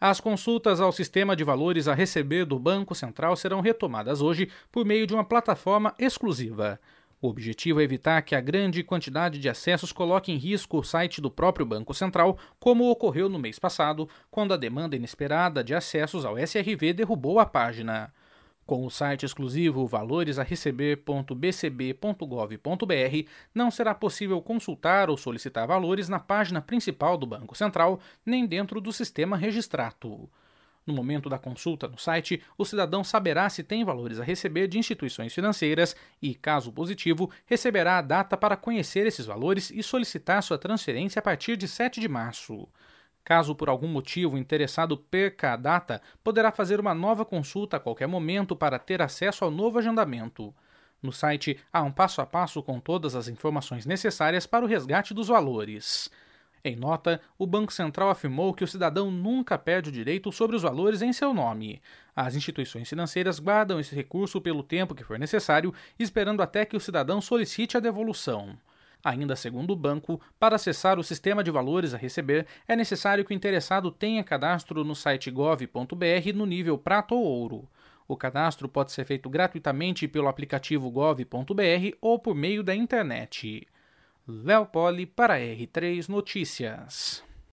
As consultas ao sistema de valores a receber do Banco Central serão retomadas hoje por meio de uma plataforma exclusiva. O objetivo é evitar que a grande quantidade de acessos coloque em risco o site do próprio Banco Central, como ocorreu no mês passado, quando a demanda inesperada de acessos ao SRV derrubou a página. Com o site exclusivo valoresareceber.bcb.gov.br, não será possível consultar ou solicitar valores na página principal do Banco Central, nem dentro do sistema Registrato. No momento da consulta no site, o cidadão saberá se tem valores a receber de instituições financeiras e, caso positivo, receberá a data para conhecer esses valores e solicitar sua transferência a partir de 7 de março. Caso por algum motivo o interessado perca a data, poderá fazer uma nova consulta a qualquer momento para ter acesso ao novo agendamento. No site há um passo a passo com todas as informações necessárias para o resgate dos valores. Em nota, o Banco Central afirmou que o cidadão nunca perde o direito sobre os valores em seu nome. As instituições financeiras guardam esse recurso pelo tempo que for necessário, esperando até que o cidadão solicite a devolução. Ainda segundo o banco, para acessar o sistema de valores a receber, é necessário que o interessado tenha cadastro no site gov.br no nível prata ou ouro. O cadastro pode ser feito gratuitamente pelo aplicativo gov.br ou por meio da internet. Léo Poli para R3 Notícias.